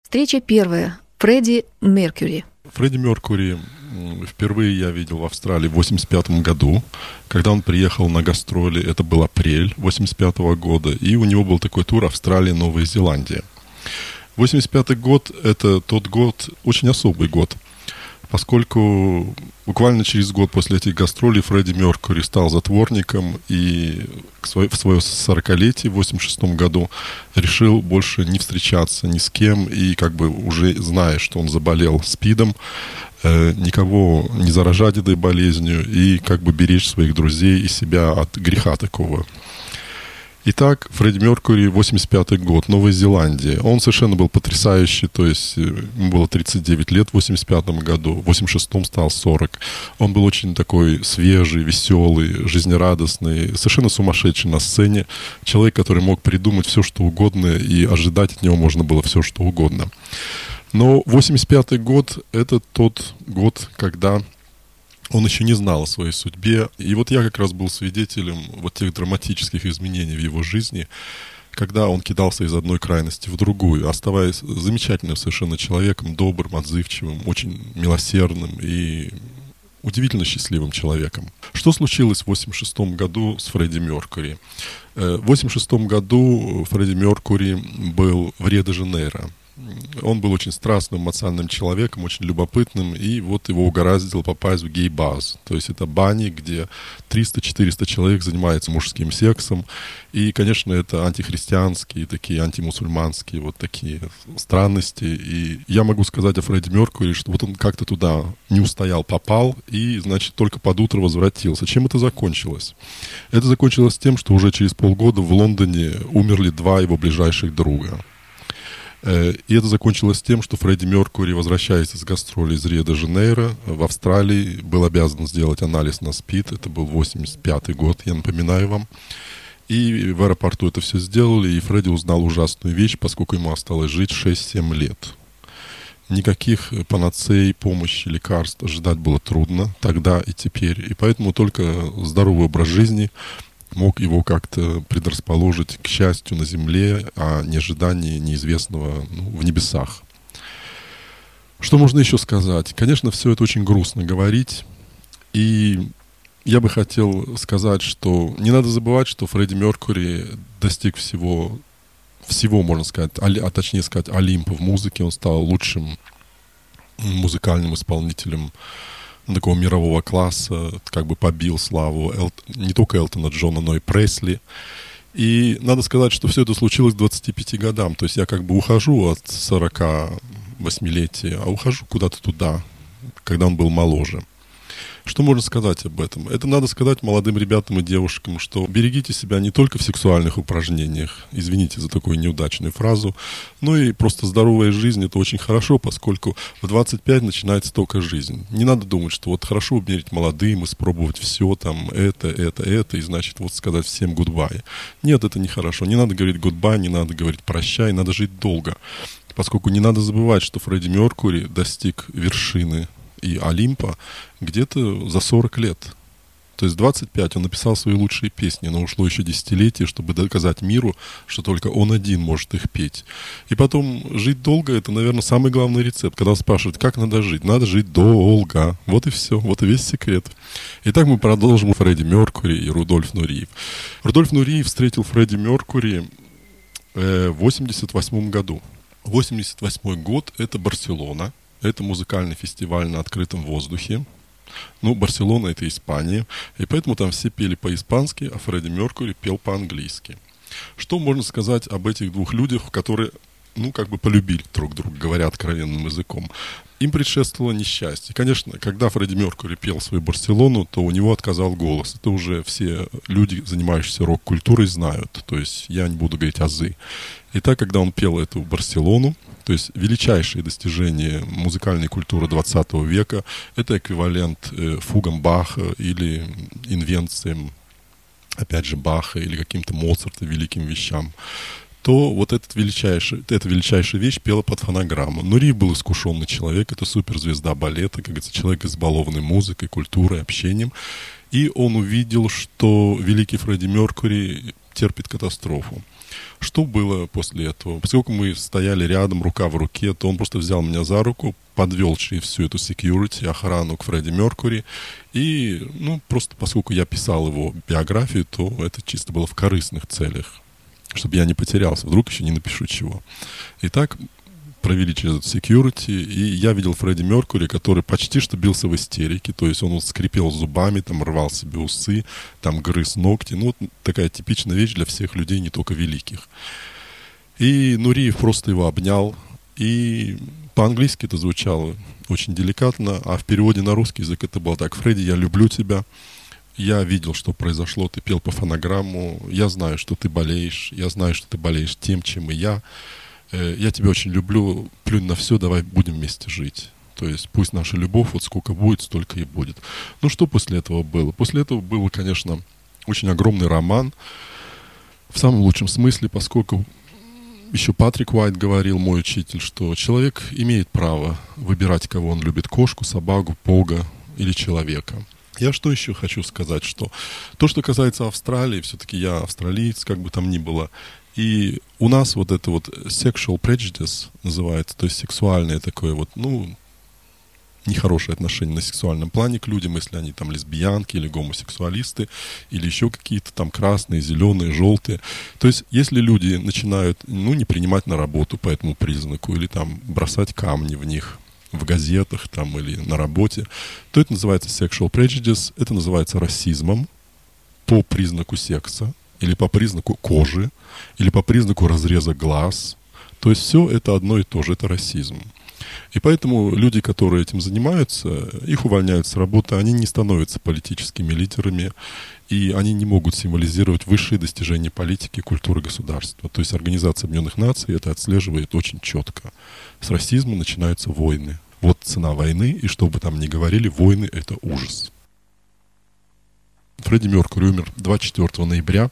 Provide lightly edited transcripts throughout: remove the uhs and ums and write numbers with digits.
Встреча первая. Фредди Меркьюри. Фредди Меркьюри впервые я видел в Австралии в 1985 году, когда он приехал на гастроли. Это был апрель 1985 года, и у него был такой тур Австралия, Новая Зеландия. 1985 год – это тот год, очень особый год, поскольку буквально через год после этих гастролей Фредди Меркьюри стал затворником и в свое 40-летие в 1986 году решил больше не встречаться ни с кем и как бы уже зная, что он заболел СПИДом, никого не заражать этой болезнью и как бы беречь своих друзей и себя от греха такого. Итак, Фредди Меркьюри, 85-й год, Новая Зеландия. Он совершенно был потрясающий, то есть ему было 39 лет в 85-м году, в 86-м стал 40. Он был очень такой свежий, веселый, жизнерадостный, совершенно сумасшедший на сцене. Человек, который мог придумать все, что угодно, и ожидать от него можно было все, что угодно. Но 85-й год – это тот год, когда он еще не знал о своей судьбе. И вот я как раз был свидетелем вот тех драматических изменений в его жизни, когда он кидался из одной крайности в другую, оставаясь замечательным совершенно человеком, добрым, отзывчивым, очень милосердным и удивительно счастливым человеком. Что случилось в 1986 году с Фредди Меркьюри? В 1986 году Фредди Меркьюри был в Рио-де-Жанейро. Он был очень страстным, эмоциональным человеком, очень любопытным, и вот его угораздило попасть в гей-баз. То есть это бани, где 300-400 человек занимаются мужским сексом. И, конечно, это антихристианские, такие антимусульманские вот такие странности. И я могу сказать о Фредди Меркьюри, что вот он как-то туда не устоял, попал, и, значит, только под утро возвратился. Чем это закончилось? Это закончилось тем, что уже через полгода в Лондоне умерли два его ближайших друга. И это закончилось тем, что Фредди Меркьюри, возвращаясь с гастролей из Рио-де-Жанейро в Австралии, был обязан сделать анализ на СПИД. Это был 1985 год, я напоминаю вам. И в аэропорту это все сделали, и Фредди узнал ужасную вещь, поскольку ему осталось жить 6-7 лет. Никаких панацей, помощи, лекарств ожидать было трудно тогда и теперь. И поэтому только здоровый образ жизни мог его как-то предрасположить к счастью на земле, а не ожиданию неизвестного в небесах. Что можно еще сказать? Конечно, все это очень грустно говорить. И я бы хотел сказать, что не надо забывать, что Фредди Меркьюри достиг всего, можно сказать, а точнее сказать, Олимпа в музыке. Он стал лучшим музыкальным исполнителем такого мирового класса, как бы побил славу не только Элтона Джона, но и Пресли. И надо сказать, что все это случилось к 25 годам. То есть я как бы ухожу от 48-летия, а ухожу куда-то туда, когда он был моложе. Что можно сказать об этом? Это надо сказать молодым ребятам и девушкам, что берегите себя не только в сексуальных упражнениях, извините за такую неудачную фразу, но и просто здоровая жизнь — это очень хорошо, поскольку в 25 начинается только жизнь. Не надо думать, что вот хорошо умереть молодым, испробовать все, там, это, и, значит, вот сказать всем гудбай. Нет, это нехорошо. Не надо говорить гудбай, не надо говорить прощай, надо жить долго. Поскольку не надо забывать, что Фредди Меркьюри достиг вершины и Олимпа где-то за 40 лет. То есть 25 он написал свои лучшие песни, но ушло еще десятилетие, чтобы доказать миру, что только он один может их петь. И потом жить долго — это, наверное, самый главный рецепт. Когда спрашивают, как надо жить долго. Вот и все, вот и весь секрет. Итак, мы продолжим Фредди Меркьюри и Рудольф Нуриев. Рудольф Нуриев встретил Фредди Меркьюри в 1988 году. 1988 год — это Барселона. Это музыкальный фестиваль на открытом воздухе. Барселона — это Испания. И поэтому там все пели по-испански, а Фредди Меркьюри пел по-английски. Что можно сказать об этих двух людях, которые, как бы полюбили друг друга, говоря откровенным языком? Им предшествовало несчастье. Конечно, когда Фредди Меркьюри пел свою Барселону, то у него отказал голос. Это уже все люди, занимающиеся рок-культурой, знают. То есть я не буду говорить азы. Итак, когда он пел эту Барселону, то есть величайшее достижение музыкальной культуры 20 века, это эквивалент фугам Баха или инвенциям, опять же, Баха или каким-то Моцарта, великим вещам, то вот эта величайшая вещь пела под фонограмму. Нуриев был искушенный человек, это суперзвезда балета, как говорится, человек, избалованный музыкой, культурой, общением. И он увидел, что великий Фредди Меркьюри терпит катастрофу. Что было после этого? Поскольку мы стояли рядом, рука в руке, то он просто взял меня за руку, подвел через всю эту security, охрану к Фредди Меркьюри. И, просто поскольку я писал его биографию, то это чисто было в корыстных целях, чтобы я не потерялся, вдруг еще не напишу чего. Итак, провели через эту security, и я видел Фредди Меркьюри, который почти что бился в истерике, то есть он скрипел зубами, там рвал себе усы, там грыз ногти, такая типичная вещь для всех людей, не только великих. И Нуриев просто его обнял, и по-английски это звучало очень деликатно, а в переводе на русский язык это было так: «Фредди, я люблю тебя, я видел, что произошло, ты пел по фонограмму, я знаю, что ты болеешь тем, чем и я тебя очень люблю, плюнь на все, давай будем вместе жить». То есть пусть наша любовь, вот сколько будет, столько и будет. Что после этого было? После этого был, конечно, очень огромный роман, в самом лучшем смысле, поскольку еще Патрик Уайт говорил, мой учитель, что человек имеет право выбирать, кого он любит: кошку, собаку, Бога или человека. Я что еще хочу сказать, что то, что касается Австралии, все-таки я австралиец, как бы там ни было, и у нас вот это вот sexual prejudice называется, то есть сексуальное такое вот, нехорошее отношение на сексуальном плане к людям, если они там лесбиянки или гомосексуалисты, или еще какие-то там красные, зеленые, желтые. То есть если люди начинают, не принимать на работу по этому признаку, или там бросать камни в них, в газетах там или на работе, то это называется sexual prejudice, это называется расизмом по признаку секса, или по признаку кожи, или по признаку разреза глаз. То есть все это одно и то же, это расизм. И поэтому люди, которые этим занимаются, их увольняют с работы, они не становятся политическими лидерами, и они не могут символизировать высшие достижения политики и культуры государства. То есть Организация Объединенных Наций это отслеживает очень четко. С расизма начинаются войны. Вот цена войны, и что бы там ни говорили, войны — это ужас. Фредди Меркьюри умер 24 ноября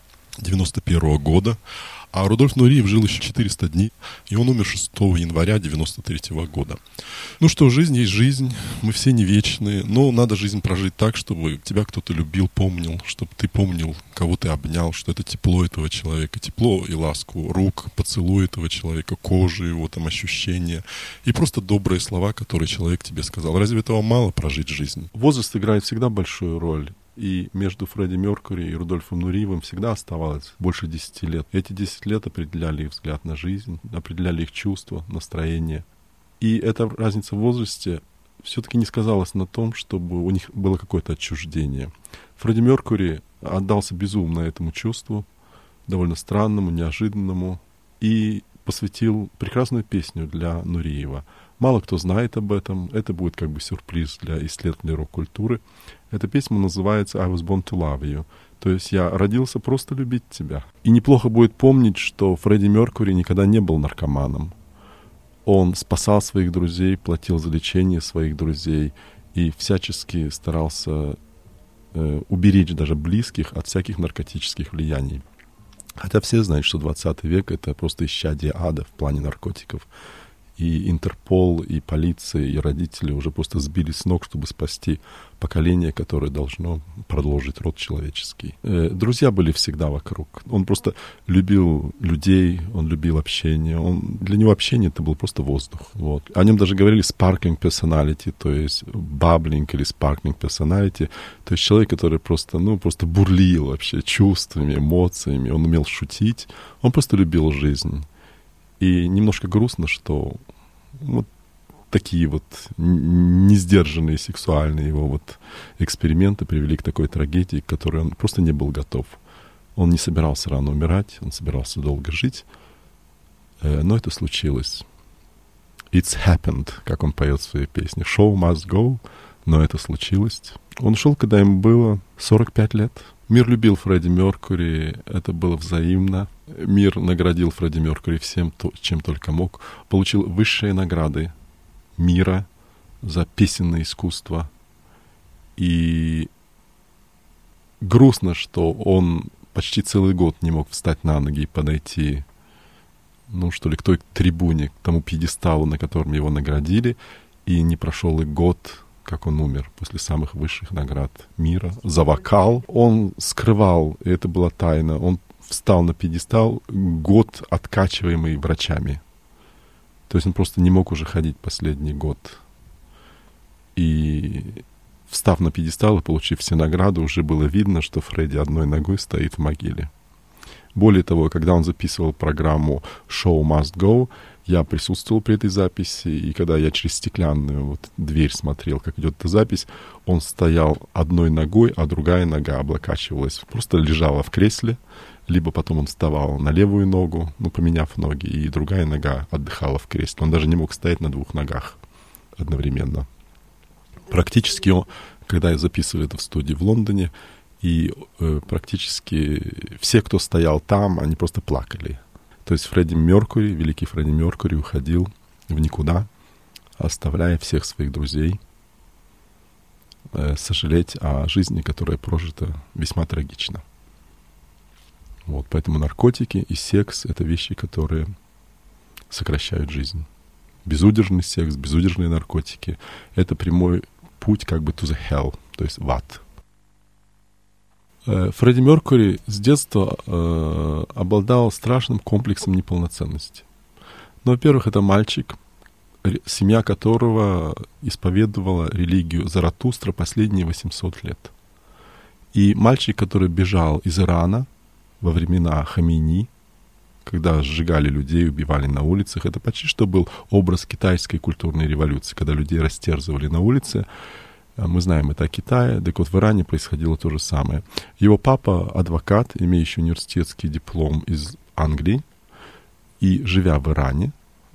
1991 года, а Рудольф Нуриев жил еще 400 дней, и он умер 6 января 1993 года. Жизнь есть жизнь, мы все не вечные, но надо жизнь прожить так, чтобы тебя кто-то любил, помнил, чтобы ты помнил, кого ты обнял, что это тепло этого человека, тепло и ласку рук, поцелуй этого человека, кожи его, там ощущения, и просто добрые слова, которые человек тебе сказал. Разве этого мало прожить жизнь? Возраст играет всегда большую роль. И между Фредди Меркьюри и Рудольфом Нуриевым всегда оставалось больше 10 лет. Эти 10 лет определяли их взгляд на жизнь, определяли их чувства, настроение. И эта разница в возрасте все-таки не сказалась на том, чтобы у них было какое-то отчуждение. Фредди Меркьюри отдался безумно этому чувству, довольно странному, неожиданному, и посвятил прекрасную песню для Нуриева. Мало кто знает об этом. Это будет как бы сюрприз для исследователей рок-культуры. Эта песня называется «I was born to love you». То есть «Я родился просто любить тебя». И неплохо будет помнить, что Фредди Меркьюри никогда не был наркоманом. Он спасал своих друзей, платил за лечение своих друзей и всячески старался уберечь даже близких от всяких наркотических влияний. Хотя все знают, что 20 век — это просто исчадие ада в плане наркотиков. И Интерпол, и полиция, и родители уже просто сбились с ног, чтобы спасти поколение, которое должно продолжить род человеческий. Друзья были всегда вокруг. Он просто любил людей, он любил общение. Для него общение — это был просто воздух. Вот. О нем даже говорили sparkling personality, то есть bubbling или sparkling personality. То есть человек, который просто бурлил вообще чувствами, эмоциями. Он умел шутить, он просто любил жизнь. И немножко грустно, что вот такие вот несдержанные сексуальные его эксперименты привели к такой трагедии, к которой он просто не был готов. Он не собирался рано умирать, он собирался долго жить, но это случилось. It's happened, как он поет в своей песне. Show must go, но это случилось. Он ушел, когда ему было 45 лет. Мир любил Фредди Меркьюри, это было взаимно. Мир наградил Фредди Меркьюри всем, чем только мог. Получил высшие награды мира за песенное искусство. И грустно, что он почти целый год не мог встать на ноги и подойти, к той трибуне, к тому пьедесталу, на котором его наградили. И не прошел и год, как он умер после самых высших наград мира за вокал. Он скрывал, и это была тайна, он встал на пьедестал год, откачиваемый врачами. То есть он просто не мог уже ходить последний год. И встав на пьедестал и получив все награды, уже было видно, что Фредди одной ногой стоит в могиле. Более того, когда он записывал программу «Show Must Go», я присутствовал при этой записи, и когда я через стеклянную вот дверь смотрел, как идет эта запись, он стоял одной ногой, а другая нога облокачивалась, просто лежала в кресле, либо потом он вставал на левую ногу, поменяв ноги, и другая нога отдыхала в кресле. Он даже не мог стоять на двух ногах одновременно. Практически, когда я записывал это в студии в Лондоне, и практически все, кто стоял там, они просто плакали. То есть Фредди Меркьюри, великий Фредди Меркьюри, уходил в никуда, оставляя всех своих друзей сожалеть о жизни, которая прожита весьма трагично. Вот, поэтому наркотики и секс — это вещи, которые сокращают жизнь. Безудержный секс, безудержные наркотики — это прямой путь как бы to the hell, то есть в ад. Фредди Меркьюри с детства обладал страшным комплексом неполноценности. Ну, во-первых, это мальчик, семья которого исповедовала религию Заратустра последние 800 лет. И мальчик, который бежал из Ирана во времена Хамейни, когда сжигали людей, убивали на улицах, это почти что был образ китайской культурной революции, когда людей растерзывали на улице. Мы знаем это о Китае, так вот в Иране происходило то же самое. Его папа адвокат, имеющий университетский диплом из Англии, и живя в Иране,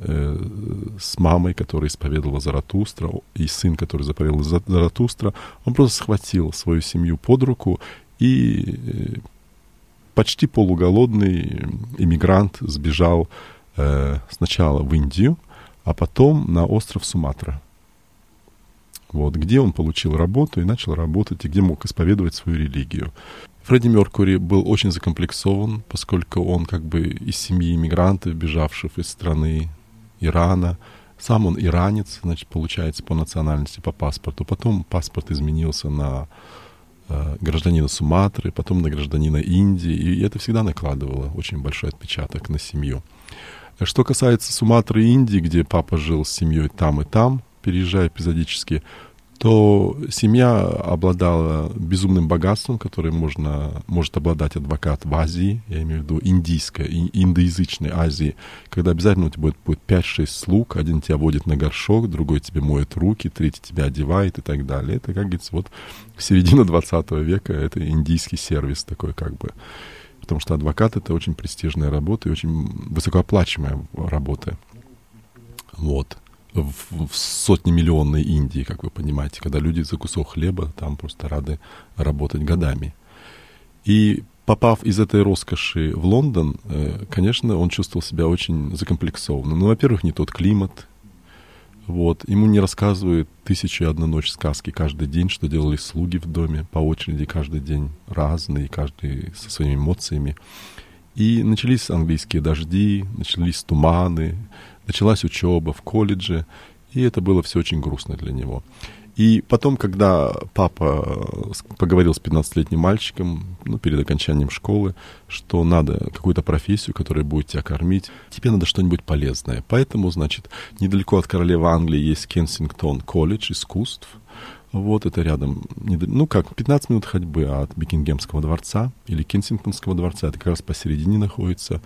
с мамой, которая исповедовала Заратустра, и сын, который заповедовал Заратустра, он просто схватил свою семью под руку, и почти полуголодный иммигрант сбежал сначала в Индию, а потом на остров Суматра. Вот, где он получил работу и начал работать, и где мог исповедовать свою религию. Фредди Меркьюри был очень закомплексован, поскольку он как бы из семьи иммигрантов, бежавших из страны Ирана. Сам он иранец, значит, получается, по национальности, по паспорту. Потом паспорт изменился на гражданина Суматры, потом на гражданина Индии, и это всегда накладывало очень большой отпечаток на семью. Что касается Суматры и Индии, где папа жил с семьей там и там, переезжая эпизодически, то семья обладала безумным богатством, которым может обладать адвокат в Азии, я имею в виду индийской, индоязычной Азии, когда обязательно у тебя будет 5-6 слуг, один тебя водит на горшок, другой тебе моет руки, третий тебя одевает и так далее. Это, как говорится, вот середина 20 века, это индийский сервис такой как бы. Потому что адвокат — это очень престижная работа и очень высокооплачиваемая работа. Вот. В сотнемиллионной Индии, как вы понимаете, когда люди за кусок хлеба там просто рады работать годами. И попав из этой роскоши в Лондон, конечно, он чувствовал себя очень закомплексованным. Ну, во-первых, не тот климат. Вот. Ему не рассказывают 1001 ночь сказки каждый день, что делали слуги в доме по очереди, каждый день разные, каждый со своими эмоциями. И начались английские дожди, начались туманы, началась учеба в колледже, и это было все очень грустно для него. И потом, когда папа поговорил с 15-летним мальчиком, перед окончанием школы, что надо какую-то профессию, которая будет тебя кормить, тебе надо что-нибудь полезное. Поэтому, значит, недалеко от королевы Англии есть Кенсингтон колледж искусств. Вот это рядом, 15 минут ходьбы от Бекингемского дворца или Кенсингтонского дворца. Это как раз посередине находится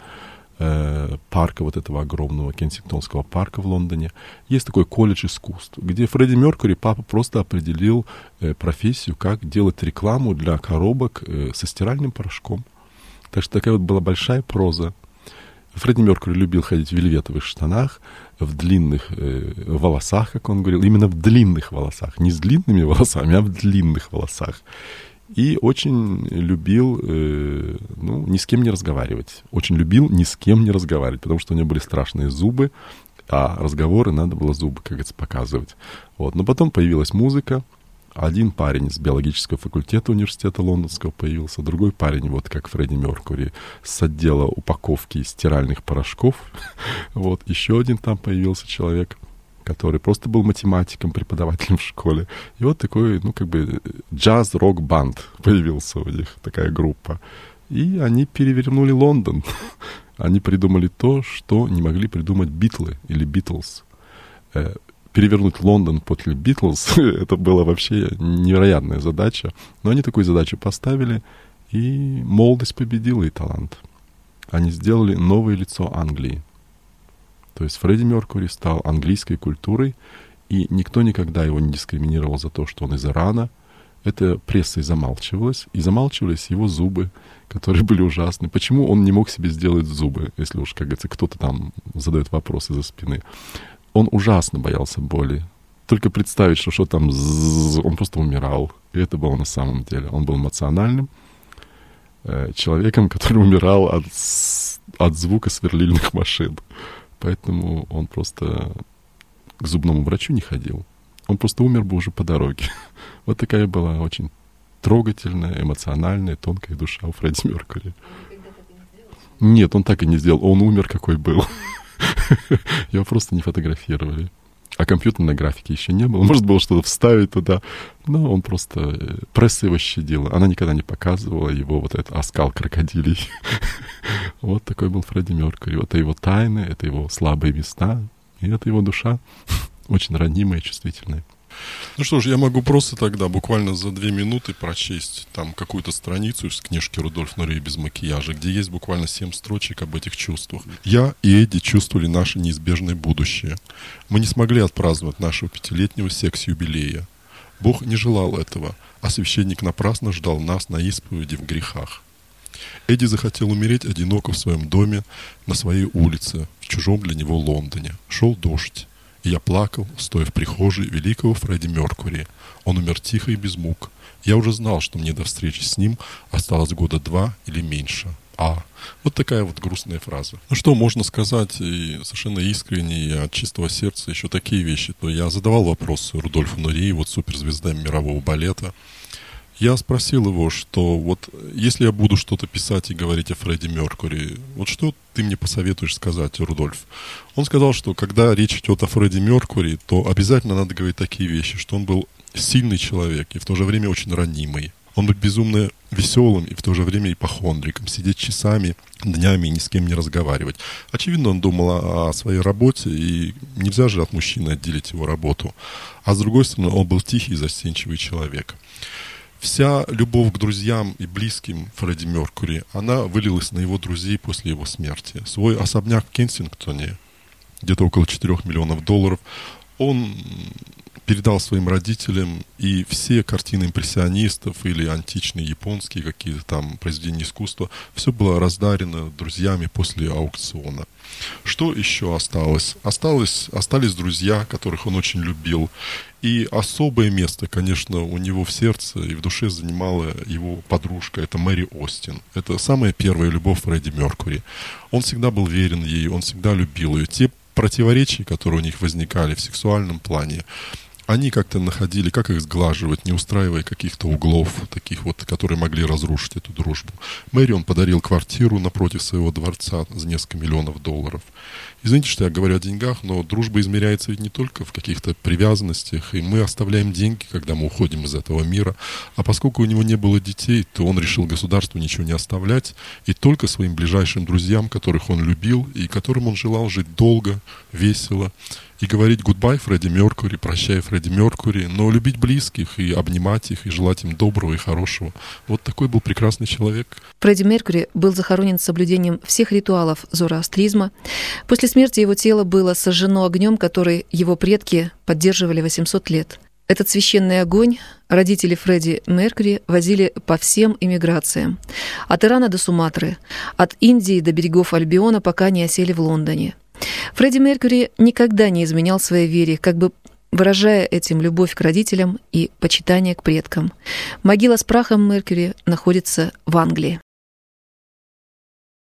парка вот этого огромного Кенсингтонского парка в Лондоне. Есть такой колледж искусств, где Фредди Меркьюри, папа, просто определил профессию, как делать рекламу для коробок со стиральным порошком. Так что такая вот была большая проза. Фредди Меркьюри любил ходить в вельветовых штанах, в длинных волосах, как он говорил, именно в длинных волосах, не с длинными волосами, а в длинных волосах. И очень любил, ни с кем не разговаривать. Очень любил ни с кем не разговаривать, потому что у него были страшные зубы, а разговоры надо было зубы, как говорится, показывать. Вот. Но потом появилась музыка. Один парень с биологического факультета университета лондонского появился, другой парень, вот как Фредди Меркьюри, с отдела упаковки стиральных порошков. Вот. Еще один там появился человек, который просто был математиком, преподавателем в школе. И вот такой, джаз-рок-банд появился у них, такая группа. И они перевернули Лондон. Они придумали то, что не могли придумать Битлы или Битлз. Перевернуть Лондон после Битлз — это была вообще невероятная задача. Но они такую задачу поставили, и молодость победила и талант. Они сделали новое лицо Англии. То есть Фредди Меркьюри стал английской культурой, и никто никогда его не дискриминировал за то, что он из Ирана. Это прессой замалчивалось, и замалчивались его зубы, которые были ужасны. Почему он не мог себе сделать зубы, если уж, как говорится, кто-то там задает вопросы из-за спины? Он ужасно боялся боли. Только представить, что там он просто умирал. И это было на самом деле. Он был эмоциональным человеком, который умирал от звука сверлильных машин. Поэтому он просто к зубному врачу не ходил. Он просто умер бы уже по дороге. Вот такая была очень трогательная, эмоциональная, тонкая душа у Фредди Меркьюри. Нет, он так и не сделал. Он умер, какой был. Его просто не фотографировали. А компьютерной графики еще не было. Может было что-то вставить туда. Но он просто... Пресса его щадила. Она никогда не показывала его вот этот оскал крокодилей. Вот такой был Фредди Меркьюри. Это его тайны, это его слабые места. И это его душа. Очень ранимая и чувствительная. Ну что ж, я могу просто тогда буквально за 2 минуты прочесть там какую-то страницу из книжки Рудольф Нури без макияжа, где есть буквально 7 строчек об этих чувствах. Я и Эдди чувствовали наше неизбежное будущее. Мы не смогли отпраздновать нашего 5-летнего секс-юбилея. Бог не желал этого, а священник напрасно ждал нас на исповеди в грехах. Эдди захотел умереть одиноко в своем доме, на своей улице, в чужом для него Лондоне. Шел дождь. И я плакал, стоя в прихожей великого Фредди Меркьюри. Он умер тихо и без мук. Я уже знал, что мне до встречи с ним осталось 2 года или меньше. Вот такая вот грустная фраза. Ну что, можно сказать и совершенно искренне, и от чистого сердца еще такие вещи. То я задавал вопрос Рудольфу Нури, вот суперзвезда мирового балета. Я спросил его, что вот если я буду что-то писать и говорить о Фредди Меркьюри, вот что ты мне посоветуешь сказать, Рудольф? Он сказал, что когда речь идет о Фредди Меркьюри, то обязательно надо говорить такие вещи, что он был сильный человек и в то же время очень ранимый. Он был безумно веселым и в то же время ипохондриком, сидеть часами, днями и ни с кем не разговаривать. Очевидно, он думал о своей работе, и нельзя же от мужчины отделить его работу. А с другой стороны, он был тихий и застенчивый человек. Вся любовь к друзьям и близким Фредди Меркьюри, она вылилась на его друзей после его смерти. Свой особняк в Кенсингтоне, где-то около $4 миллионов, он передал своим родителям, и все картины импрессионистов или античные японские какие-то там произведения искусства, все было раздарено друзьями после аукциона. Что еще осталось? Остались друзья, которых он очень любил. И особое место, конечно, у него в сердце и в душе занимала его подружка, это Мэри Остин. Это самая первая любовь Фредди Меркьюри. Он всегда был верен ей, он всегда любил ее. Те противоречия, которые у них возникали в сексуальном плане, они как-то находили, как их сглаживать, не устраивая каких-то углов, таких вот, которые могли разрушить эту дружбу. Мэри он подарил квартиру напротив своего дворца за несколько $1 миллионов. Извините, что я говорю о деньгах, но дружба измеряется ведь не только в каких-то привязанностях, и мы оставляем деньги, когда мы уходим из этого мира. А поскольку у него не было детей, то он решил государству ничего не оставлять, и только своим ближайшим друзьям, которых он любил, и которым он желал жить долго, весело, и говорить «гудбай, Фредди Меркьюри», «прощай, Фредди Меркьюри», но любить близких и обнимать их, и желать им доброго и хорошего. Вот такой был прекрасный человек. Фредди Меркьюри был захоронен с соблюдением всех ритуалов зороастризма. После смерти его тело было сожжено огнем, который его предки поддерживали 800 лет. Этот священный огонь родители Фредди Меркьюри возили по всем эмиграциям. От Ирана до Суматры, от Индии до берегов Альбиона, пока не осели в Лондоне. Фредди Меркьюри никогда не изменял своей вере, как бы выражая этим любовь к родителям и почитание к предкам. Могила с прахом Меркьюри находится в Англии.